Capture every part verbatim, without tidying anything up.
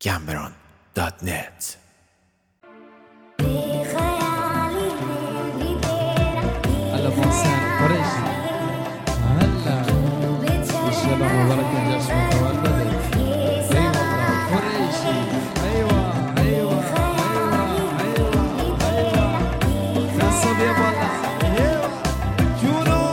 گمبران دات نت. هلا محسن قريشي هلا ان شاء الله مبارك يا جاسم متولد. اي والله قريشي. ايوه ايوه ايوه ايوه ايوه نصب يا والله. ايوه جونو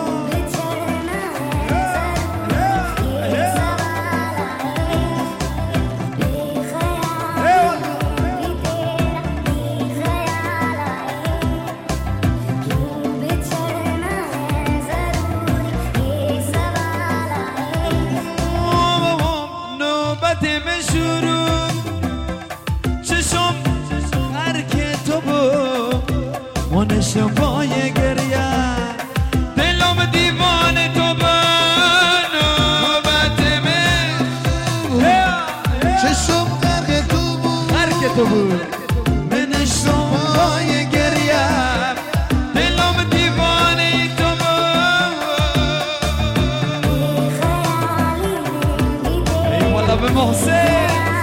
من شروع چشم هر که تو بود منشم پای گریه دلم دیوانه تو بود نوبت من چشم هر تو بود هر که تو بود منشم پای گریه دلم دیوانه تو بود. ای والا به محسن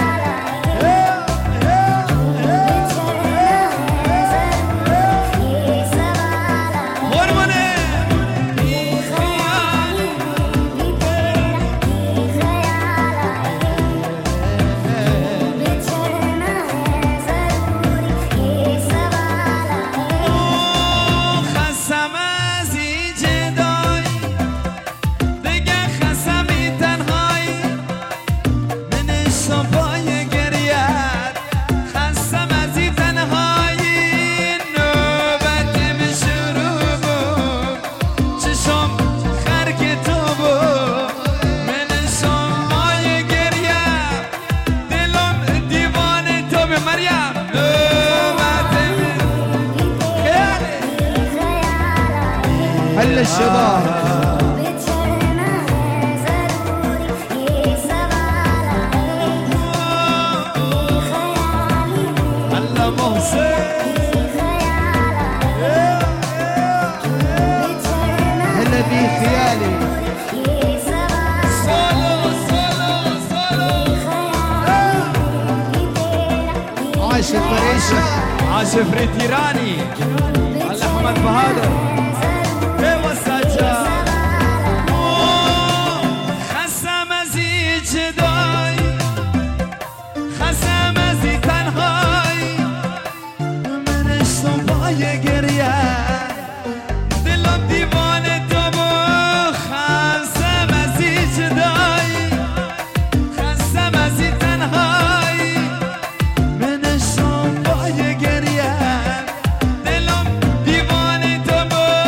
هلا الشباب هلا محسن هلا بي خيالي سولو سولو سولو عاشق قريشي عاشق فريد ايراني هلا احمد بهادر خستم از این جدایی خستم از این تنهایی من اشتم پای گریه دلم دیوانه تو بود خستم از این جدایی خستم از این تنهایی من اشتم پای گریه دلم دیوانه تو بود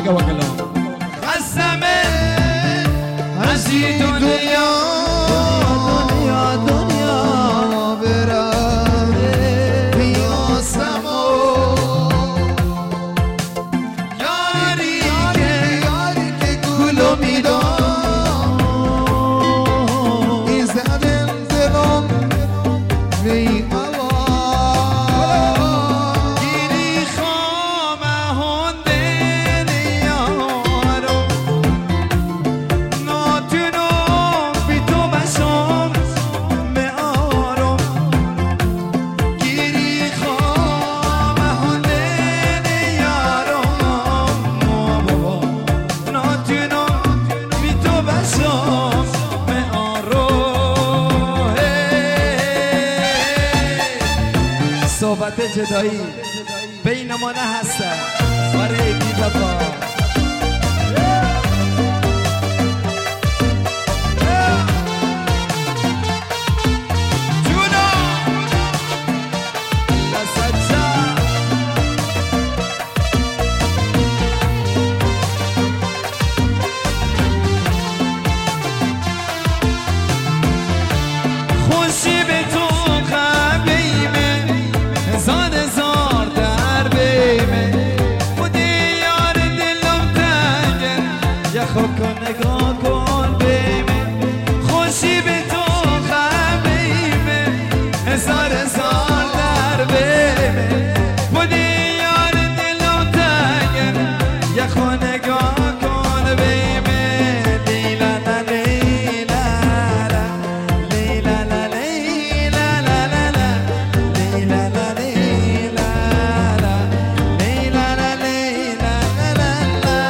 بگه وکلا قسم عزی دنیا دنیا دنیا برم بیاسم یاری که یاری که گلو میدم این زدن دلم بی صحبت جدایی بین ما نه هستن آره بی بابا جونا لسجا خوشی به تو خبیمه زان زار در بیمه خودی یار دلم تنگه یه خوب کن نگاه کن بیمه خوشی به تو خبیمه هزار هزار در بیمه خودی یار دلم تنگه یه خوب نگاه کن بیمه لیلا لا لیلا لا لیلا لا لیلا لا لا لیلا لا لیلا لا لیلا لا لیلا لا لا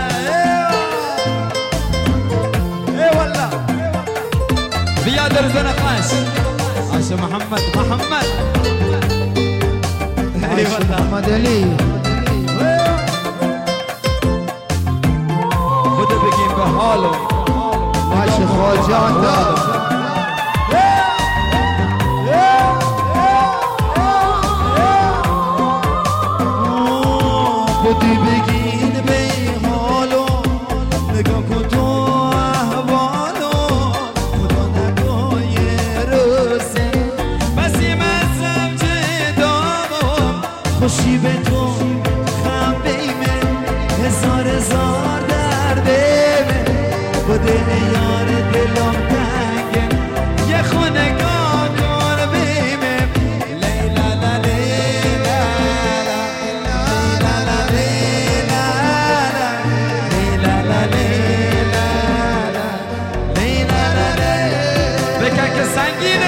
ای والله بیا در زن خاش عاش محمد محمد ای والله محمد علی بده بگیم به حالو عاش خواجه دار بودی بگین به حالو نگاه کن تو احوالو خدا نگاه یه روزه بسی مزم چه دامم خوشی به تو خم بیمه هزار هزار در بیمه بوده یار دلم تنگه یه خونگاه کن بیمه لیلا لا لیلا بکن که سنگینه